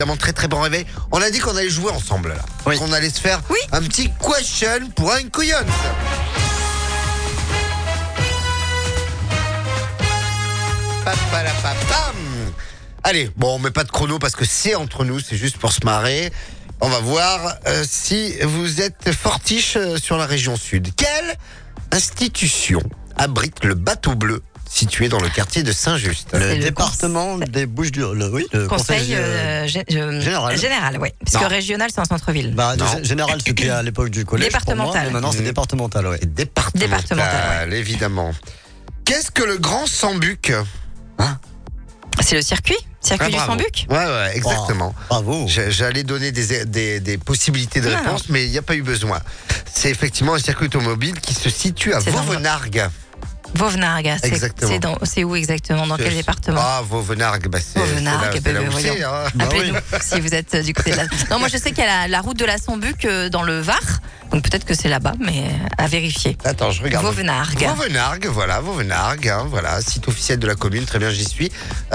Évidemment, très très bon réveil. On a dit qu'on allait jouer ensemble là. Oui. Qu'on allait se faire Oui. un petit question pour un couillon. Papalapapam. Allez, bon, on met pas de chrono parce que c'est entre nous, c'est juste pour se marrer. On va voir si vous êtes fortiche sur la région sud. Quelle institution abrite le bateau bleu situé dans le quartier de Saint-Just? C'est Le le département des Bouches-du-Rhône. Oui, le Conseil général. général, oui. Parce Non. que régional, c'est en centre-ville. Bah, Non. général, c'était à l'époque du collège. Départemental. Pour moi, mais maintenant, c'est départemental, ouais. Départemental, évidemment. Qu'est-ce que le grand Sambuc? C'est le circuit du bravo. Sambuc. Ouais, exactement. Bravo. J'allais donner des possibilités de Non, réponse, mais il n'y a pas eu besoin. C'est effectivement un circuit automobile qui se situe à C'est dans- Vauvenargues. Vauvenargues, Exactement. c'est où exactement? Dans quel département? Ah, Vauvenargues, bah c'est Vauvenargues, c'est là où voyons. c'est, hein. Appelez-nous si vous êtes du côté de la... Non, moi je sais qu'il y a la route de la Sambuc dans le Var. Donc peut-être que c'est là-bas, mais à vérifier. Attends, je regarde. Vauvenargues. Vauvenargues, voilà, site officiel de la commune, très bien, j'y suis. C'est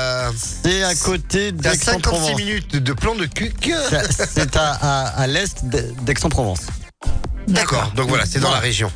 à côté T'as 56 d'Aix-en-Provence. minutes de plan de cuc. C'est à l'est d'Aix-en-Provence. D'accord, donc voilà, c'est dans Voilà. la région.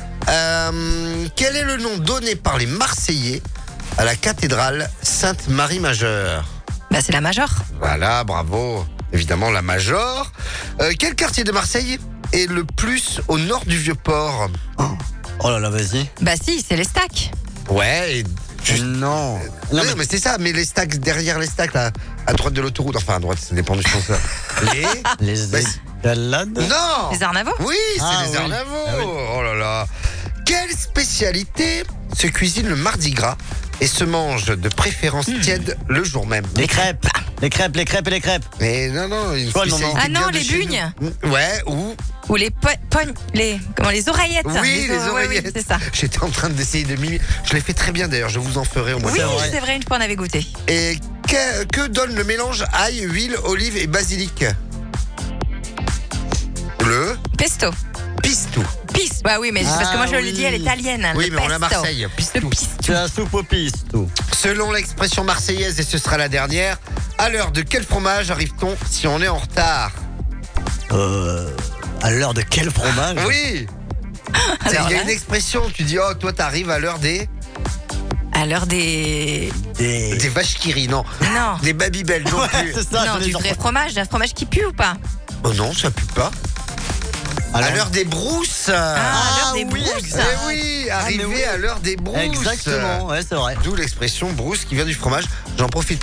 Quel est le nom donné par les Marseillais à la cathédrale Sainte-Marie-Majeure? Bah c'est la Major. Voilà, bravo. Évidemment, la Major. Quel quartier de Marseille est le plus au nord du Vieux-Port? Oh là là, vas-y. Bah si, c'est les stacks. Ouais, et juste... Non. Non, mais c'est ça, mais les stacks, derrière les stacks, là, à droite de l'autoroute, enfin à droite, ça dépend du sens. Les Bah, escalades. Non. Les Arnavaux. Oui, c'est Ah, les oui. Arnavaux. Ah oui. Oh là là. Quelle spécialité se cuisine le Mardi Gras et se mange de préférence tiède le jour même? Les crêpes. Les crêpes et les crêpes. Mais non, une Quoi, le spécialité moment Ah non, bien de les chez bugnes. nous. Ouais, ou... Ou les les oreillettes. Oui, les ouais, oreillettes. oui, c'est ça. J'étais en train d'essayer de mimiquer. Je l'ai fait très bien d'ailleurs, je vous en ferai au moins. Oui, vrai. c'est vrai, une fois on avait goûté. Et que donne le mélange ail, huile, olive et basilic? Le Pesto. pistou. Pis. Bah oui, mais parce que moi je le oui. dis, elle est italienne. Oui, le mais on a pesto. Marseille. Le Pistou. pistou. C'est la soupe aux pistes, tout. Selon l'expression marseillaise, et ce sera la dernière, à l'heure de quel fromage arrive-t-on si on est en retard? À l'heure de quel fromage? Oui. Il y Alors a là, une expression, tu dis, oh, toi t'arrives à l'heure des à l'heure des... vaches qui rient, non. Non. Des babybel non Ouais, plus. c'est ça. Non, j'allais du dire. vrai fromage, d'un fromage qui pue ou pas? Oh non, ça pue pas. Alors, À l'heure des brousses. À l'heure des oui, brousses. Eh oui, arriver mais oui. à l'heure des brousses. Exactement, ouais, c'est vrai. D'où l'expression brousse qui vient du fromage. J'en profite